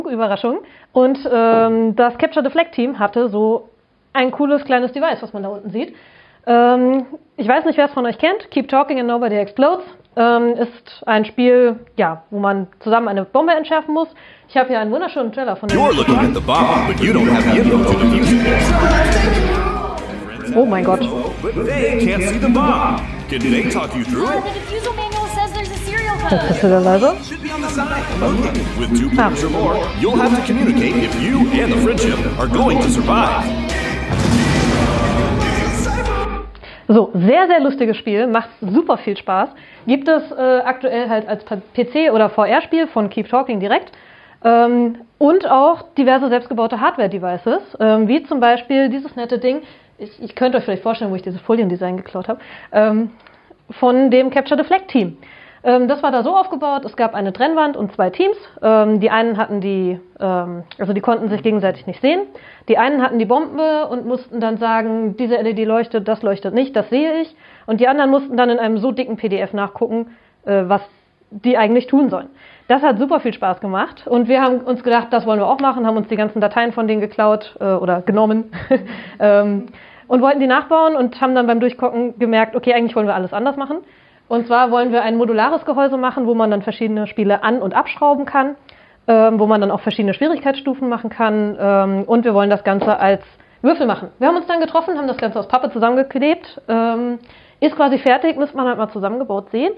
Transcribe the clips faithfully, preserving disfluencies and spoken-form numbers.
Überraschung. Und ähm, das Capture the Flag Team hatte so ein cooles kleines Device, was man da unten sieht. Ähm, ich weiß nicht, wer es von euch kennt. Keep Talking and Nobody Explodes ähm, ist ein Spiel, ja, wo man zusammen eine Bombe entschärfen muss. Ich habe hier einen wunderschönen Trailer von dem. You're looking at the bomb, but you don't have the info to defuse it. Oh mein Gott. But they can't see the bomb. Can they talk you through it? The defusal manual says there's a serial Das code. ist wieder leise. Should be on the side. With two players or more, you'll have to communicate if you and the friendship are going to survive. So, sehr, sehr lustiges Spiel, macht super viel Spaß. Gibt es äh, aktuell halt als P C- oder V R-Spiel von Keep Talking direkt. Ähm, und auch diverse selbstgebaute Hardware-Devices, ähm, wie zum Beispiel dieses nette Ding. Ich, ich könnte euch vielleicht vorstellen, wo ich dieses Foliendesign geklaut habe. Ähm, von dem Capture the Flag Team. Ähm, das war da so aufgebaut, es gab eine Trennwand und zwei Teams. Ähm, die einen hatten die, ähm, also die konnten sich gegenseitig nicht sehen. Die einen hatten die Bombe und mussten dann sagen, diese L E D leuchtet, das leuchtet nicht, das sehe ich. Und die anderen mussten dann in einem so dicken P D F nachgucken, äh, was die eigentlich tun sollen. Das hat super viel Spaß gemacht und wir haben uns gedacht, das wollen wir auch machen, haben uns die ganzen Dateien von denen geklaut äh, oder genommen ähm, und wollten die nachbauen und haben dann beim Durchgucken gemerkt, okay, eigentlich wollen wir alles anders machen. Und zwar wollen wir ein modulares Gehäuse machen, wo man dann verschiedene Spiele an- und abschrauben kann, ähm, wo man dann auch verschiedene Schwierigkeitsstufen machen kann ähm, und wir wollen das Ganze als Würfel machen. Wir haben uns dann getroffen, haben das Ganze aus Pappe zusammengeklebt, ähm, ist quasi fertig, müsste man halt mal zusammengebaut sehen.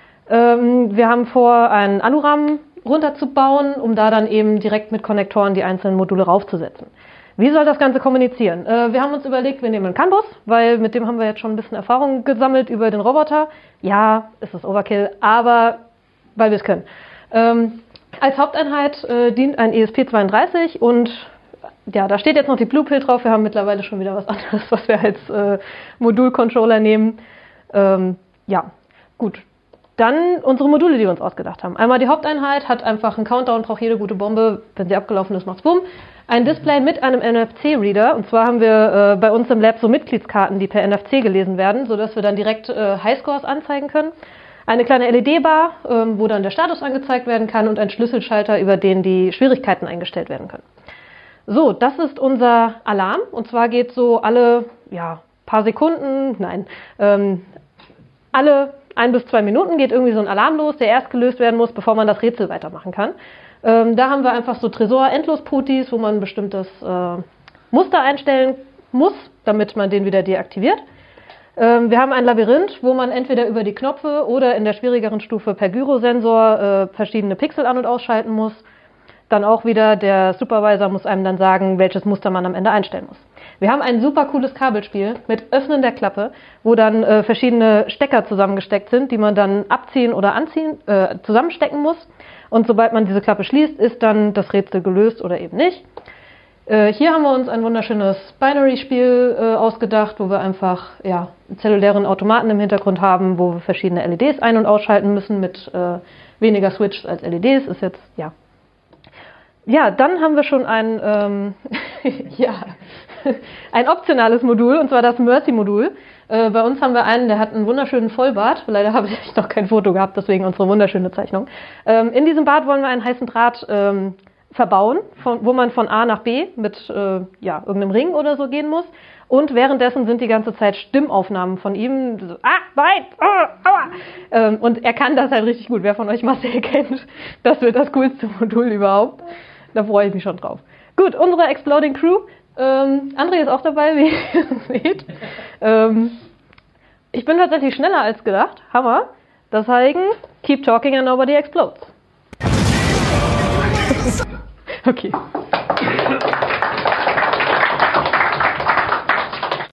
Ähm, wir haben vor, einen Alurahmen runterzubauen, um da dann eben direkt mit Konnektoren die einzelnen Module raufzusetzen. Wie soll das Ganze kommunizieren? Äh, wir haben uns überlegt, wir nehmen einen CAN-Bus, weil mit dem haben wir jetzt schon ein bisschen Erfahrung gesammelt über den Roboter. Ja, ist das Overkill, aber weil wir es können. Ähm, als Haupteinheit äh, dient ein E S P zweiunddreißig und ja, da steht jetzt noch die Blue Pill drauf. Wir haben mittlerweile schon wieder was anderes, was wir als äh, Modulcontroller nehmen. Ähm, ja, gut. Dann unsere Module, die wir uns ausgedacht haben. Einmal die Haupteinheit hat einfach einen Countdown, braucht jede gute Bombe. Wenn sie abgelaufen ist, macht's bumm. Ein Display mit einem N F C-Reader. Und zwar haben wir äh, bei uns im Lab so Mitgliedskarten, die per N F C gelesen werden, sodass wir dann direkt äh, Highscores anzeigen können. Eine kleine L E D-Bar, ähm, wo dann der Status angezeigt werden kann und ein Schlüsselschalter, über den die Schwierigkeiten eingestellt werden können. So, das ist unser Alarm. Und zwar geht so alle ja, paar Sekunden, nein, ähm, alle ein bis zwei Minuten geht irgendwie so ein Alarm los, der erst gelöst werden muss, bevor man das Rätsel weitermachen kann. Ähm, da haben wir einfach so Tresor-Endlos-Putis, wo man ein bestimmtes äh, Muster einstellen muss, damit man den wieder deaktiviert. Ähm, wir haben ein Labyrinth, wo man entweder über die Knöpfe oder in der schwierigeren Stufe per Gyrosensor äh, verschiedene Pixel an- und ausschalten muss. Dann auch wieder der Supervisor muss einem dann sagen, welches Muster man am Ende einstellen muss. Wir haben ein super cooles Kabelspiel mit Öffnen der Klappe, wo dann äh, verschiedene Stecker zusammengesteckt sind, die man dann abziehen oder anziehen, äh, zusammenstecken muss. Und sobald man diese Klappe schließt, ist dann das Rätsel gelöst oder eben nicht. Äh, hier haben wir uns ein wunderschönes Binary-Spiel äh, ausgedacht, wo wir einfach ja, einen zellulären Automaten im Hintergrund haben, wo wir verschiedene L E Ds ein- und ausschalten müssen mit äh, weniger Switches als L E Ds. Ist jetzt, ja. Ja, dann haben wir schon ein, ähm, ja, ein optionales Modul, und zwar das Mercy-Modul. Äh, bei uns haben wir einen, der hat einen wunderschönen Vollbart. Leider habe ich noch kein Foto gehabt, deswegen unsere wunderschöne Zeichnung. Ähm, in diesem Bart wollen wir einen heißen Draht ähm, verbauen, von, wo man von A nach B mit äh, ja, irgendeinem Ring oder so gehen muss. Und währenddessen sind die ganze Zeit Stimmaufnahmen von ihm. So, ah, nein, ah, aua. Ähm, und er kann das halt richtig gut. Wer von euch Marcel kennt, das wird das coolste Modul überhaupt. Da freue ich mich schon drauf. Gut, unsere Exploding Crew. Ähm, André ist auch dabei, wie ihr seht. Ähm, ich bin tatsächlich schneller als gedacht. Hammer. Deswegen, keep talking and nobody explodes. Okay.